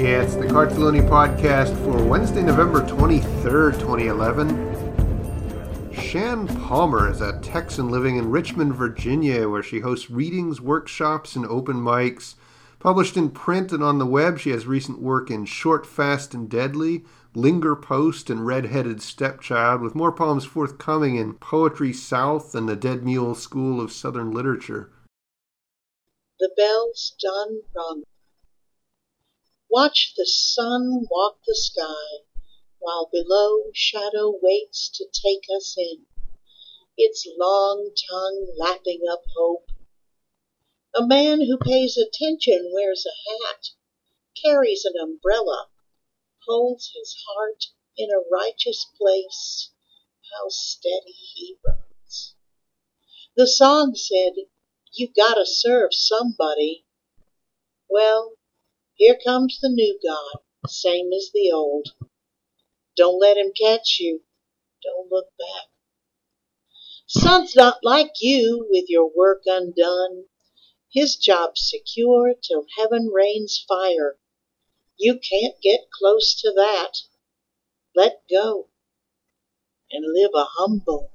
It's the Cartelloni podcast for Wednesday, November 23rd, 2011. Shan Palmer is a Texan living in Richmond, Virginia, where she hosts readings, workshops, and open mics. Published in print and on the web, she has recent work in Short, Fast, and Deadly, Linger Post, and Red-Headed Stepchild, with more poems forthcoming in Poetry South and the Dead Mule School of Southern Literature. The bells done rung. Watch the sun walk the sky, while below shadow waits to take us in, its long tongue lapping up hope. A man who pays attention wears a hat, carries an umbrella, holds his heart in a righteous place. How steady he runs. The song said, "You gotta serve somebody." Well, here comes the new God, same as the old. Don't let him catch you. Don't look back. Son's not like you with your work undone. His job's secure till heaven rains fire. You can't get close to that. Let go and live a humble